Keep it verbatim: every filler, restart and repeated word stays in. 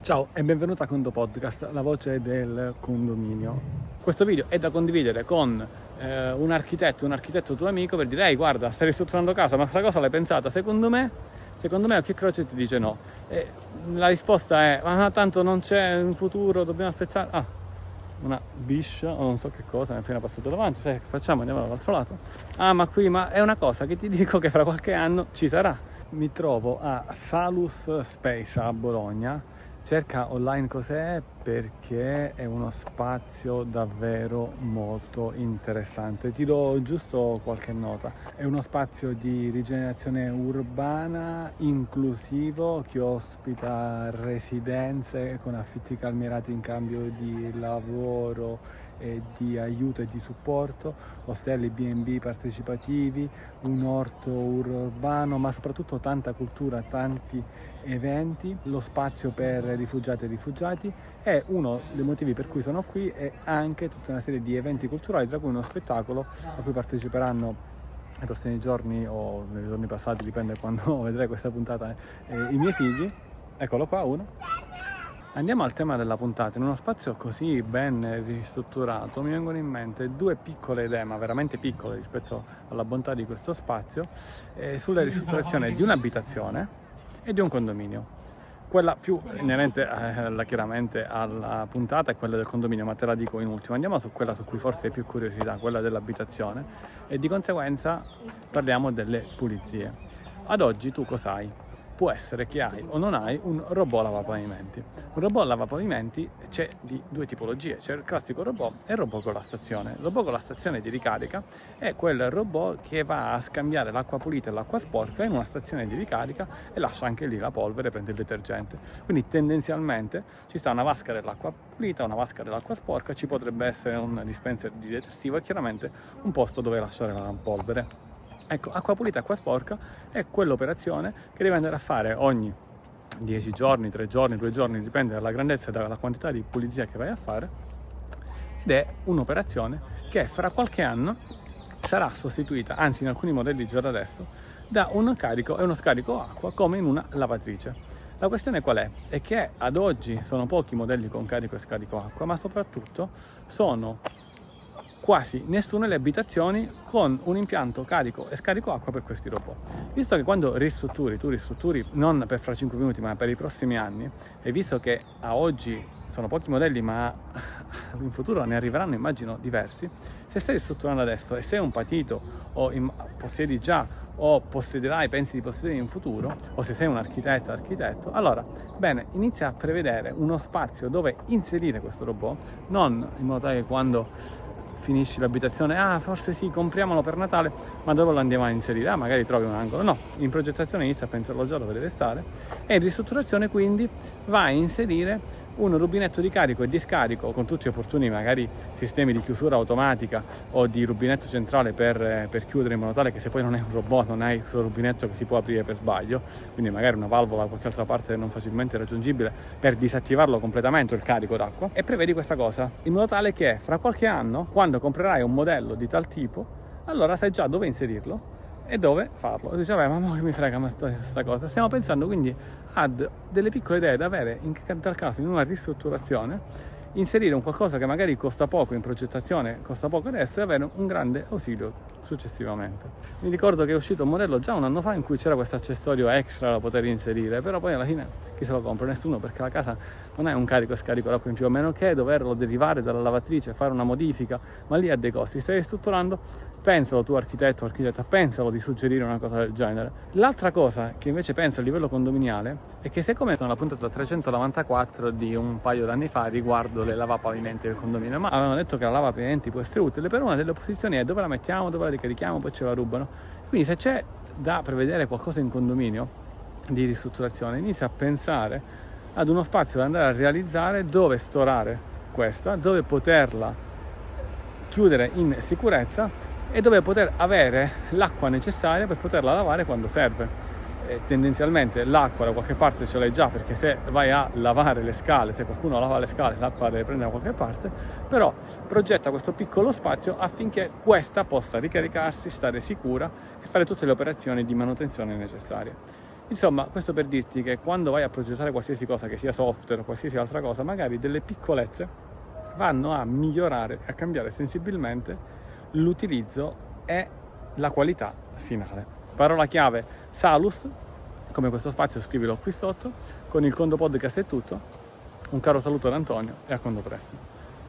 Ciao e benvenuto a Condo Podcast, la voce del condominio. Questo video è da condividere con eh, un architetto, un architetto tuo amico, per dire: ehi, guarda, stai ristrutturando casa, ma questa cosa l'hai pensata? Secondo me, secondo me Occhio e Croce ti dice no. E la risposta è: ma tanto non c'è un futuro, dobbiamo aspettare. Ah, una biscia o non so che cosa mi è appena passato davanti. Sai che facciamo? Andiamo dall'altro lato. Ah, ma qui, ma è una cosa che ti dico che fra qualche anno ci sarà. Mi trovo a Salus Space a Bologna. Cerca online cos'è, perché è uno spazio davvero molto interessante. Ti do giusto qualche nota. È uno spazio di rigenerazione urbana inclusivo che ospita residenze con affitti calmierati in cambio di lavoro e di aiuto e di supporto, ostelli B and B partecipativi, un orto urbano, ma soprattutto tanta cultura, tanti eventi, lo spazio per rifugiati e rifugiati. È uno dei motivi per cui sono qui, e anche tutta una serie di eventi culturali, tra cui uno spettacolo a cui parteciperanno nei prossimi giorni o nei giorni passati, dipende quando vedrai questa puntata, eh, i miei figli. Eccolo qua, uno. Andiamo al tema della puntata. In uno spazio così ben ristrutturato mi vengono in mente due piccole idee, ma veramente piccole rispetto alla bontà di questo spazio, eh, sulla ristrutturazione di un'abitazione e di un condominio. Quella più inerente eh, chiaramente alla puntata è quella del condominio, ma te la dico in ultimo. Andiamo su quella su cui forse hai più curiosità, quella dell'abitazione, e di conseguenza parliamo delle pulizie. Ad oggi tu cos'hai? Può essere che hai o non hai un robot lavapavimenti. Un robot lavapavimenti c'è di due tipologie: c'è il classico robot e il robot con la stazione. Il robot con la stazione di ricarica è quel robot che va a scambiare l'acqua pulita e l'acqua sporca in una stazione di ricarica e lascia anche lì la polvere, prende il detergente. Quindi tendenzialmente ci sta una vasca dell'acqua pulita, una vasca dell'acqua sporca, ci potrebbe essere un dispenser di detersivo e chiaramente un posto dove lasciare la polvere. Ecco, acqua pulita e acqua sporca è quell'operazione che devi andare a fare ogni dieci giorni, tre giorni, due giorni, dipende dalla grandezza e dalla quantità di pulizia che vai a fare, ed è un'operazione che fra qualche anno sarà sostituita, anzi in alcuni modelli già da adesso, da un carico e uno scarico acqua come in una lavatrice. La questione qual è? È che ad oggi sono pochi modelli con carico e scarico acqua, ma soprattutto sono quasi nessuna le abitazioni con un impianto carico e scarico acqua per questi robot. Visto che quando ristrutturi, tu ristrutturi non per fra cinque minuti ma per i prossimi anni, e visto che a oggi sono pochi modelli ma in futuro ne arriveranno immagino diversi, se stai ristrutturando adesso e sei un patito o in, possiedi già o possederai, pensi di possedere in futuro, o se sei un architetto architetto, allora bene, inizia a prevedere uno spazio dove inserire questo robot, non in modo tale che quando finisci l'abitazione, ah forse sì, compriamolo per Natale, ma dove lo andiamo a inserire? Ah, magari trovi un angolo. No, in progettazione inizia a pensarlo già dove deve stare, e in ristrutturazione quindi va a inserire un rubinetto di carico e di scarico con tutti gli opportuni magari sistemi di chiusura automatica o di rubinetto centrale per, per chiudere, in modo tale che se poi non è un robot non hai questo rubinetto che si può aprire per sbaglio, quindi magari una valvola da qualche altra parte non facilmente raggiungibile per disattivarlo completamente il carico d'acqua. E prevedi questa cosa in modo tale che fra qualche anno, quando comprerai un modello di tal tipo, allora sai già dove inserirlo e dove farlo. E dici, vabbè, ma mo che mi frega questa cosa? Stiamo pensando quindi ad delle piccole idee da avere in tal caso in una ristrutturazione, inserire un qualcosa che magari costa poco in progettazione, costa poco adesso, e avere un grande ausilio successivamente. Mi ricordo che è uscito un modello già un anno fa in cui c'era questo accessorio extra da poter inserire, però poi alla fine chi se lo compra? Nessuno, perché la casa non è un carico e scarico d'acqua in più, a meno che doverlo derivare dalla lavatrice, fare una modifica, ma lì ha dei costi. Stai ristrutturando, pensalo tu architetto o architetta, pensalo di suggerire una cosa del genere. L'altra cosa che invece penso a livello condominiale è che, siccome sono la puntata trecentonovantaquattro di un paio d'anni fa riguardo le lavapavimenti del condominio, ma avevano detto che la lavapavimenti può essere utile, per una delle opposizioni è dove la mettiamo, dove la ricarichiamo, poi ce la rubano. Quindi se c'è da prevedere qualcosa in condominio di ristrutturazione, inizia a pensare ad uno spazio da andare a realizzare, dove storare questa, dove poterla chiudere in sicurezza e dove poter avere l'acqua necessaria per poterla lavare quando serve. E tendenzialmente l'acqua da qualche parte ce l'hai già, perché se vai a lavare le scale, se qualcuno lava le scale, l'acqua la deve prendere da qualche parte, però progetta questo piccolo spazio affinché questa possa ricaricarsi, stare sicura e fare tutte le operazioni di manutenzione necessarie. Insomma, questo per dirti che quando vai a progettare qualsiasi cosa, che sia software o qualsiasi altra cosa, magari delle piccolezze vanno a migliorare e a cambiare sensibilmente l'utilizzo e la qualità finale. Parola chiave Salus, come questo spazio scrivilo qui sotto. Con il Condo Podcast è tutto. Un caro saluto da Antonio e a quando presto.